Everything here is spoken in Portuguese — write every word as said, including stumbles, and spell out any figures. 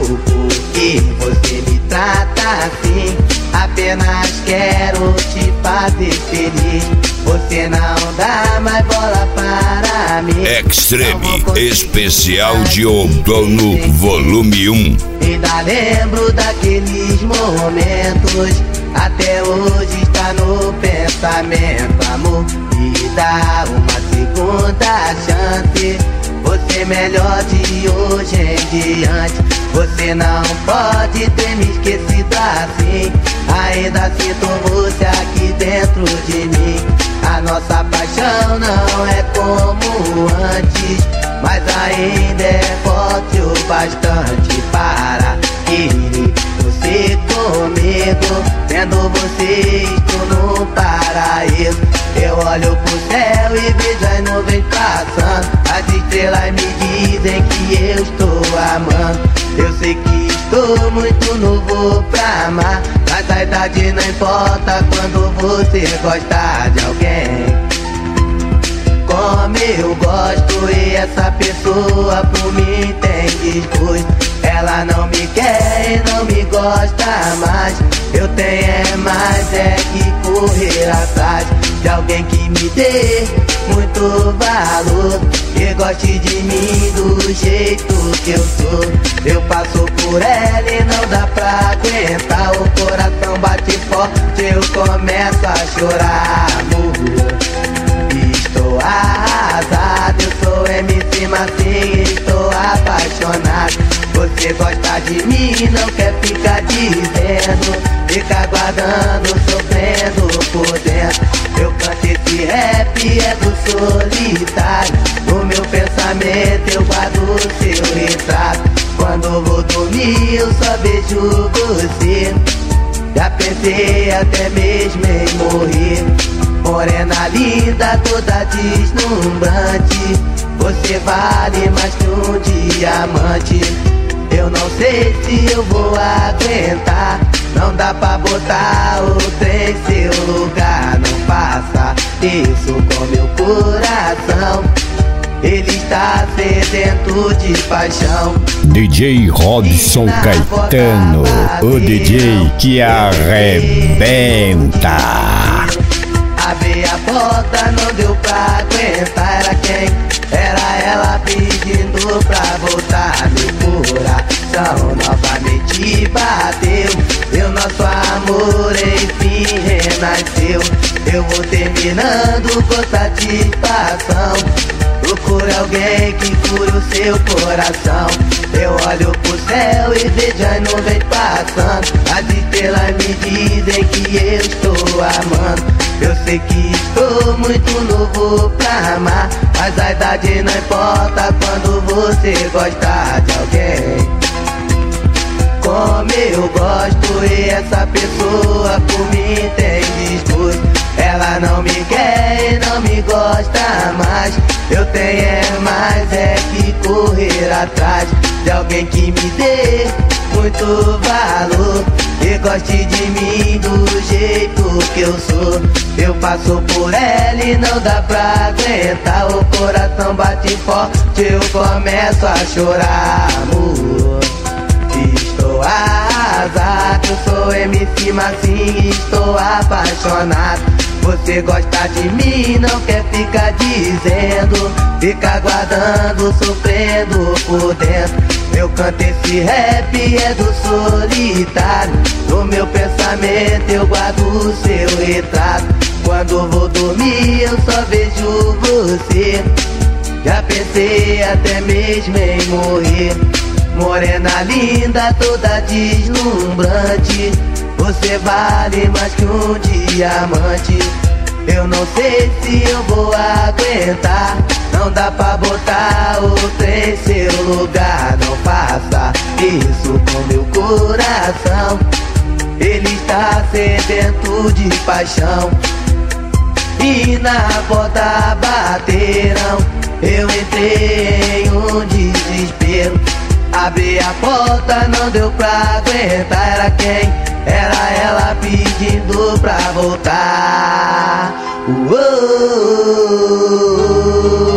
porque você me trata assim. Apenas quero te fazer feliz. Você não dá mais bola para mim. Extreme Especial de Outono Volume um. Ainda lembro daqueles momentos, até hoje está no pensamento. Amor, me dá uma segunda chance. Você melhor de hoje em diante. Você não pode ter me esquecido assim. Ainda sinto você aqui dentro de mim. A nossa paixão não é como antes, mas ainda é forte o bastante para querer você comigo. Vendo você estou no paraíso. Eu olho pro céu e vejo as nuvens passando. As estrelas me dizem que eu estou amando. Eu sei que estou muito novo pra amar, mas a idade não importa quando você gosta de alguém como eu gosto. E essa pessoa por mim tem desgosto. Ela não me quer e não me gosta mais. Eu tenho é mais é que correr atrás de alguém que me dê muito valor e goste de mim do jeito que eu sou. Eu passo por ela e não dá pra aguentar. O coração bate forte, eu começo a chorar. Amor, estou arrasado, eu sou M C Marcinho, estou apaixonado. Você gosta de mim, não quer ficar dizendo, fica guardando, sofrendo por dentro. Eu canto esse rap, é do solitário. No meu pensamento eu guardo o seu retrato. Quando vou dormir eu só vejo você. Já pensei até mesmo em morrer. Morena linda, toda deslumbrante. Você vale mais que um diamante. Eu não sei se eu vou aguentar. Não dá pra botar outra em seu lugar. Não faça isso com meu coração. Ele está sedento de paixão. D J Robson Caetano, o D J que arrebenta. Abri a porta, não deu pra aguentar. Era quem? Era ela pedindo pra voltar. Meu coração novamente bateu. E o nosso amor enfim renasceu. Eu vou terminando com satisfação. Procure alguém que cure o seu coração. Eu olho pro céu e vejo as nuvens passando. As estrelas me dizem que eu estou amando. Eu sei que estou muito novo pra amar, mas a idade não importa quando você gosta de alguém como eu gosto. E essa pessoa por mim tem desgosto. Ela não me quer e não me gosta mais. Eu tenho é mais é que correr atrás de alguém que me dê muito valor e goste de mim do jeito que eu sou. Eu passo por ela e não dá pra aguentar. O coração bate forte, eu começo a chorar. Amor, estou arrasado, eu sou M C Marcinho, estou apaixonado. Você gosta de mim, não quer ficar dizendo, fica guardando, sofrendo por dentro. Eu canto esse rap, é do solitário. No meu pensamento eu guardo o seu retrato. Quando vou dormir eu só vejo você. Já pensei até mesmo em morrer. Morena linda, toda deslumbrante. Você vale mais que um diamante. Eu não sei se eu vou aguentar. Não dá pra botar outra em seu lugar. Não faça isso com meu coração. Ele está sedento de paixão. E na porta bateram. Eu entrei em um desespero. Abri a porta, não deu pra aguentar. Era quem? Era ela pedindo pra voltar. Uou.